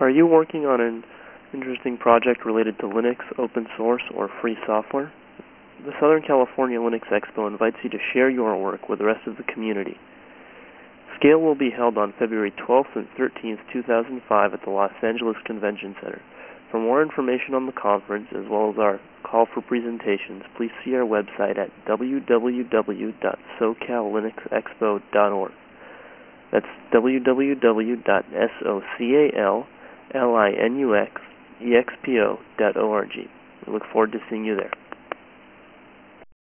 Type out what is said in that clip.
Are you working on an interesting project related to Linux, open source, or free software? The Southern California Linux Expo invites you to share your work with the rest of the community. Scale will be held on February 12th and 13th, 2005 at the Los Angeles Convention Center. For more information on the conference, as well as our call for presentations, please see our website at www.socallinuxexpo.org. That's www.socallinuxexpo.org. We look forward to seeing you there.